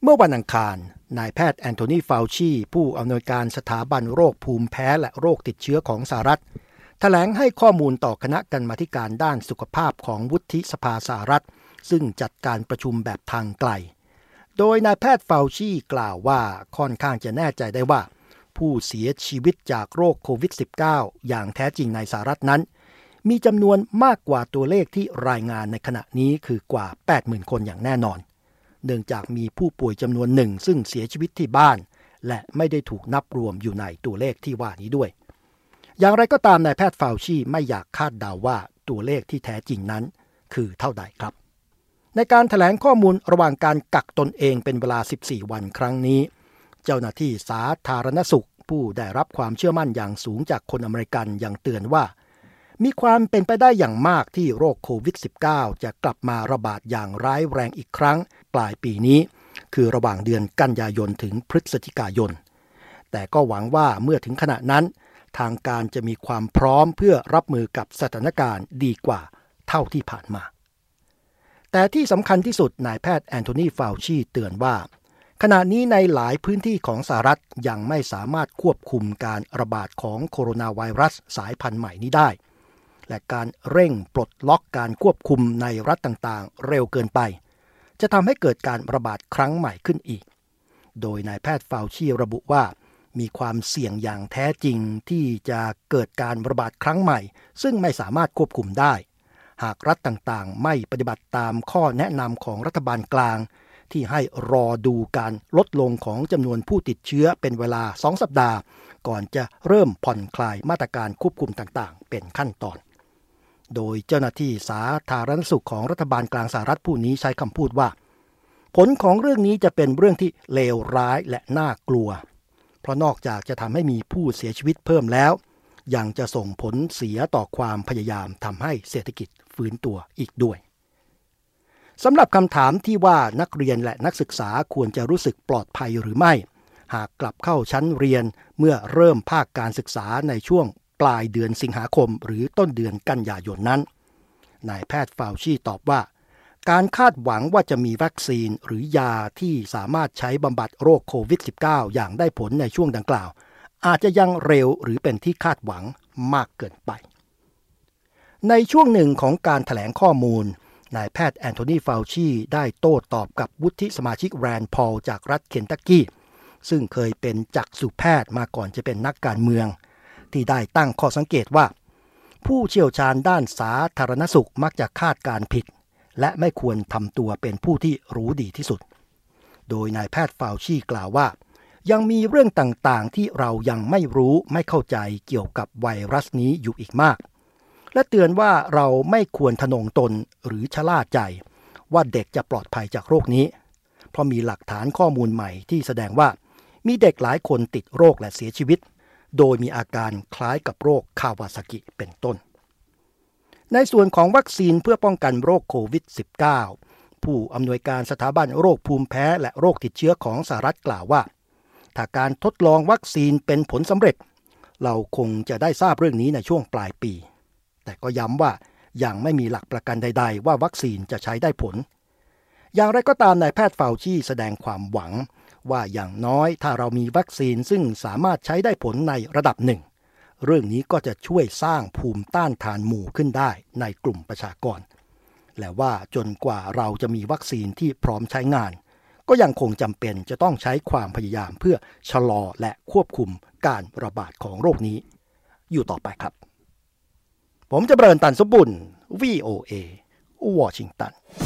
เมื่อวันอังคารนายแพทย์แอนโทนี ฟาวชีผู้อำนวยการสถาบันโรคภูมิแพ้และโรคติดเชื้อของสหรัฐแถลงให้ข้อมูลต่อคณะกรรมาธิการด้านสุขภาพของวุฒิสภาสหรัฐซึ่งจัดการประชุมแบบทางไกลโดยนายแพทย์ฟาวชีกล่าวว่าค่อนข้างจะแน่ใจได้ว่าผู้เสียชีวิตจากโรคโควิด -19 อย่างแท้จริงในสหรัฐนั้นมีจำนวนมากกว่าตัวเลขที่รายงานในขณะนี้คือกว่า 80,000 คนอย่างแน่นอนเนื่องจากมีผู้ป่วยจำนวนหนึ่งซึ่งเสียชีวิตที่บ้านและไม่ได้ถูกนับรวมอยู่ในตัวเลขที่ว่านี้ด้วยอย่างไรก็ตามนายแพทย์ฟาวชีไม่อยากคาดเดาว่าตัวเลขที่แท้จริงนั้นคือเท่าใดครับในการแถลงข้อมูลระหว่างการกักตนเองเป็นเวลา14วันครั้งนี้เจ้าหน้าที่สาธารณสุขผู้ได้รับความเชื่อมั่นอย่างสูงจากคนอเมริกันยังเตือนว่ามีความเป็นไปได้อย่างมากที่โรคโควิด -19 จะกลับมาระบาดอย่างร้ายแรงอีกครั้งปลายปีนี้คือระหว่างเดือนกันยายนถึงพฤศจิกายนแต่ก็หวังว่าเมื่อถึงขณะนั้นทางการจะมีความพร้อมเพื่อรับมือกับสถานการณ์ดีกว่าเท่าที่ผ่านมาแต่ที่สำคัญที่สุดนายแพทย์แอนโทนี ฟาวชีเตือนว่าขณะนี้ในหลายพื้นที่ของสหรัฐยังไม่สามารถควบคุมการระบาดของโคโรนาไวรัสสายพันธุ์ใหม่นี้ได้และการเร่งปลดล็อกการควบคุมในรัฐต่างๆเร็วเกินไปจะทำให้เกิดการระบาดครั้งใหม่ขึ้นอีกโดยนายแพทย์ฟาวชีระบุว่ามีความเสี่ยงอย่างแท้จริงที่จะเกิดการระบาดครั้งใหม่ซึ่งไม่สามารถควบคุมได้หากรัฐต่างๆไม่ปฏิบัติตามข้อแนะนำของรัฐบาลกลางที่ให้รอดูการลดลงของจำนวนผู้ติดเชื้อเป็นเวลา2 สัปดาห์ก่อนจะเริ่มผ่อนคลายมาตรการควบคุมต่างๆเป็นขั้นตอนโดยเจ้าหน้าที่สาธารณสุขของรัฐบาลกลางสหรัฐผู้นี้ใช้คำพูดว่าผลของเรื่องนี้จะเป็นเรื่องที่เลวร้ายและน่ากลัวเพราะนอกจากจะทำให้มีผู้เสียชีวิตเพิ่มแล้วยังจะส่งผลเสียต่อความพยายามทำให้เศรษฐกิจฟื้นตัวอีกด้วยสำหรับคำถามที่ว่านักเรียนและนักศึกษาควรจะรู้สึกปลอดภัยหรือไม่หากกลับเข้าชั้นเรียนเมื่อเริ่มภาคการศึกษาในช่วงปลายเดือนสิงหาคมหรือต้นเดือนกันยายนนั้นนายแพทย์ฟาวชีตอบว่าการคาดหวังว่าจะมีวัคซีนหรือยาที่สามารถใช้บำบัดโรคโควิด -19 อย่างได้ผลในช่วงดังกล่าวอาจจะยังเร็วหรือเป็นที่คาดหวังมากเกินไปในช่วงหนึ่งของการแถลงข้อมูลนายแพทย์แอนโทนี ฟาวชีได้โต้ตอบกับวุฒิสมาชิกแรนด์พอลจากรัฐเคนตักกี้ซึ่งเคยเป็นจักษุแพทย์มาก่อนจะเป็นนักการเมืองที่ได้ตั้งข้อสังเกตว่าผู้เชี่ยวชาญด้านสาธารณสุขมักจะคาดการณ์ผิดและไม่ควรทำตัวเป็นผู้ที่รู้ดีที่สุดโดยนายแพทย์ฟาวชีกล่าวว่ายังมีเรื่องต่างๆที่เรายังไม่รู้ไม่เข้าใจเกี่ยวกับไวรัสนี้อยู่อีกมากและเตือนว่าเราไม่ควรทะนงตนหรือชะล่าใจว่าเด็กจะปลอดภัยจากโรคนี้เพราะมีหลักฐานข้อมูลใหม่ที่แสดงว่ามีเด็กหลายคนติดโรคและเสียชีวิตโดยมีอาการคล้ายกับโรคคาวาซากิเป็นต้นในส่วนของวัคซีนเพื่อป้องกันโรคโควิด -19 ผู้อำนวยการสถาบันโรคภูมิแพ้และโรคติดเชื้อของสหรัฐกล่าวว่าถ้าการทดลองวัคซีนเป็นผลสำเร็จเราคงจะได้ทราบเรื่องนี้ในช่วงปลายปีแต่ก็ย้ำว่ายังไม่มีหลักประกันใดๆว่าวัคซีนจะใช้ได้ผลอย่างไรก็ตามนายแพทย์ฟาวชีแสดงความหวังว่าอย่างน้อยถ้าเรามีวัคซีนซึ่งสามารถใช้ได้ผลในระดับหนึ่งเรื่องนี้ก็จะช่วยสร้างภูมิต้านทานหมู่ขึ้นได้ในกลุ่มประชากรและว่าจนกว่าเราจะมีวัคซีนที่พร้อมใช้งานก็ยังคงจำเป็นจะต้องใช้ความพยายามเพื่อชะลอและควบคุมการระบาดของโรคนี้อยู่ต่อไปครับผมจะเบริญตันสมบุญ VOA วอชิงตัน